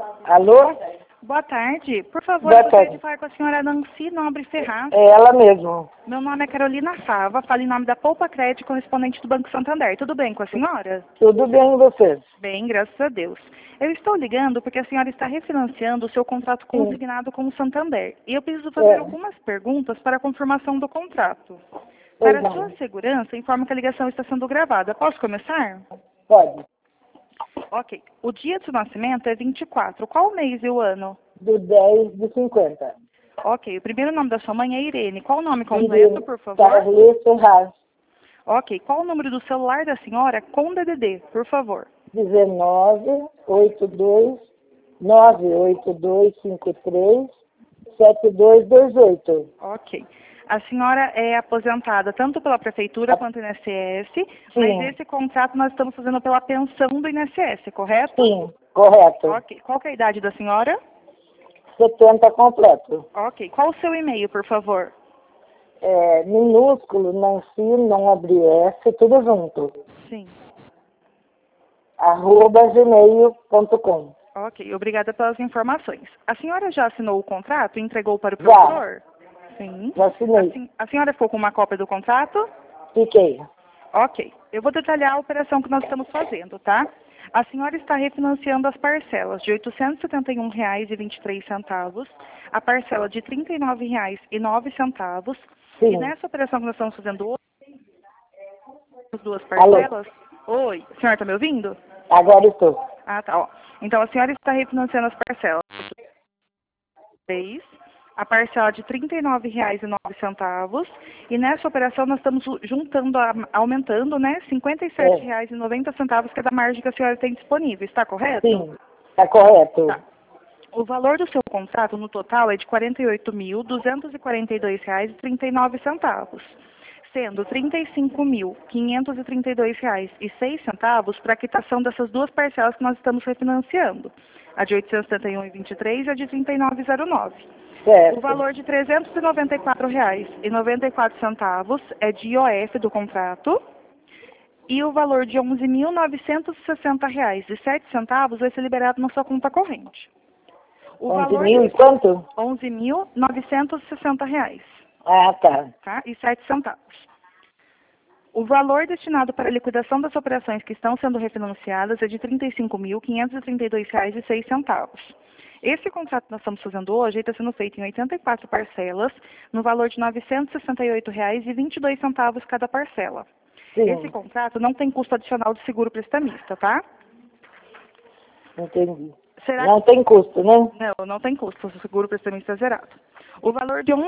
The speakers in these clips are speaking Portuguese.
Alô? Boa tarde. Por favor, Boa eu gostaria tarde. de falar com a senhora Nancy Nobre Ferraz. É ela mesmo. Meu nome é Carolina Fava, falo em nome da Poupa Crédito, correspondente do Banco Santander. Tudo bem com a senhora? Tudo bem e vocês? Bem, graças a Deus. Eu estou ligando porque a senhora está refinanciando o seu contrato consignado com o Santander. E eu preciso fazer algumas perguntas para a confirmação do contrato. Para a sua segurança, informo que a ligação está sendo gravada. Posso começar? Pode. Ok. O dia do seu nascimento é 24. Qual o mês e o ano? Do 10 de 50. Ok. O primeiro nome da sua mãe é Irene. Qual o nome completo, por favor? Carles Ferraz. Ok. Qual o número do celular da senhora com DDD, por favor? 1982 98253 7228. Ok. A senhora é aposentada tanto pela Prefeitura quanto INSS, mas esse contrato nós estamos fazendo pela pensão do INSS, correto? Sim, correto. Ok. Qual que é a idade da senhora? 70 completo. Ok. Qual o seu e-mail, por favor? É, minúsculo, Nancy, não abre S, tudo junto. Sim. @gmail.com. Ok. Obrigada pelas informações. A senhora já assinou o contrato e entregou para o provedor? Sim. Já assinei. A senhora ficou com uma cópia do contrato? Fiquei. Ok. Eu vou detalhar a operação que nós estamos fazendo, tá? A senhora está refinanciando as parcelas de R$ 871,23, a parcela de R$ 39,09. Sim. E nessa operação que nós estamos fazendo hoje, as duas parcelas... Alô? Oi, a senhora está me ouvindo? Agora estou. Ah, tá. Ó. Então, a senhora está refinanciando as parcelas. A parcela de R$ 39,09. E nessa operação nós estamos juntando, aumentando, né, R$ 57,90, que é da margem que a senhora tem disponível. Está correto? Sim, está correto. Tá. O valor do seu contrato no total é de R$ 48.242,39, sendo R$ 35.532,06 para a quitação dessas duas parcelas que nós estamos refinanciando, a de R$ 871,23 e a de R$ 39,09. Certo. O valor de R$ 394,94 é de IOF do contrato e o valor de R$ 11.960,07 vai ser liberado na sua conta corrente. O 11 valor mil e quanto? R$ 11.960. Ah, tá. Tá? E 7 centavos. O valor destinado para a liquidação das operações que estão sendo refinanciadas é de R$ 35.532,06. Esse contrato que nós estamos fazendo hoje está sendo feito em 84 parcelas, no valor de R$ 968,22 cada parcela. Sim. Esse contrato não tem custo adicional de seguro prestamista, tá? Entendi. Será Não tem custo, né? Não, não tem custo, o seguro prestamista é zerado. O valor de R$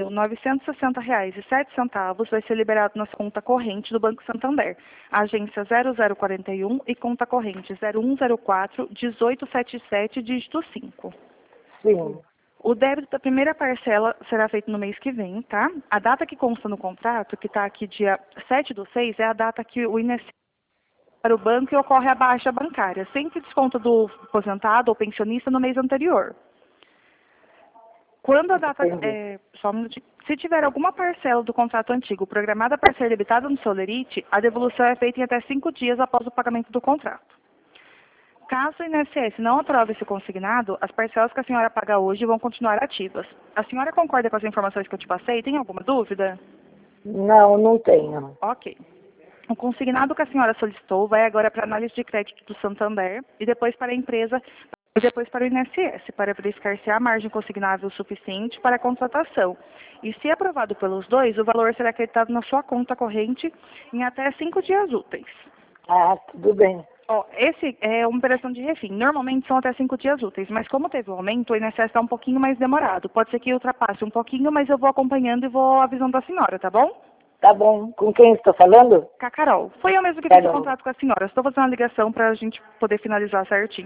11.960,07 vai ser liberado na conta corrente do Banco Santander, agência 0041 e conta corrente 0104-1877, dígito 5. Sim. O débito da primeira parcela será feito no mês que vem, tá? A data que consta no contrato, que está aqui dia 7/6, é a data que o INSS para o banco e ocorre a baixa bancária, sempre desconto do aposentado ou pensionista no mês anterior. Quando a data... só um minutinho. Se tiver alguma parcela do contrato antigo programada para ser debitada no seu lerite, a devolução é feita em até 5 dias após o pagamento do contrato. Caso o INSS não aprove esse consignado, as parcelas que a senhora paga hoje vão continuar ativas. A senhora concorda com as informações que eu te passei? Tem alguma dúvida? Não, não tenho. Ok. O consignado que a senhora solicitou vai agora para a análise de crédito do Santander e depois para a empresa e depois para o INSS, para verificar se há margem consignável suficiente para a contratação. E se aprovado pelos dois, o valor será acreditado na sua conta corrente em até 5 dias úteis. Ah, tudo bem. Ó, esse é uma operação de refim. Normalmente são até 5 dias úteis, mas como teve um aumento, o INSS está um pouquinho mais demorado. Pode ser que ultrapasse um pouquinho, mas eu vou acompanhando e vou avisando a senhora, tá bom? Tá bom. Com quem estou falando? Com a Carol. Foi eu mesmo que fiz o contrato com a senhora. Estou fazendo uma ligação para a gente poder finalizar certinho.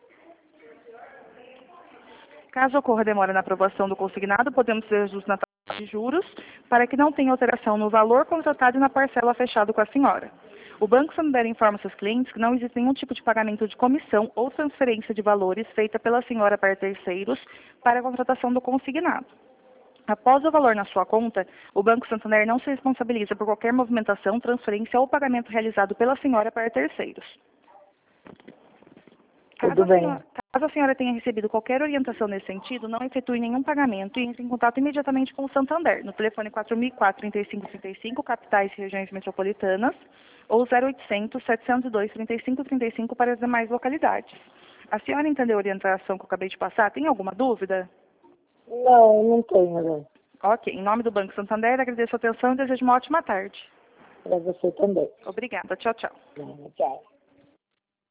Caso ocorra demora na aprovação do consignado, podemos fazer ajustes na taxa de juros para que não tenha alteração no valor contratado e na parcela fechado com a senhora. O Banco Santander informa seus clientes que não existe nenhum tipo de pagamento de comissão ou transferência de valores feita pela senhora para terceiros para a contratação do consignado. Após o valor na sua conta, o Banco Santander não se responsabiliza por qualquer movimentação, transferência ou pagamento realizado pela senhora para terceiros. Tudo bem. Caso a senhora tenha recebido qualquer orientação nesse sentido, não efetue nenhum pagamento e entre em contato imediatamente com o Santander, no telefone 4004-3535, capitais e regiões metropolitanas, ou 0800 702 3535 para as demais localidades. A senhora entendeu a orientação que eu acabei de passar? Tem alguma dúvida? Não, não tenho, né? Ok. Em nome do Banco Santander, agradeço a atenção e desejo uma ótima tarde. Para você também. Obrigada. Tchau, tchau. Tchau.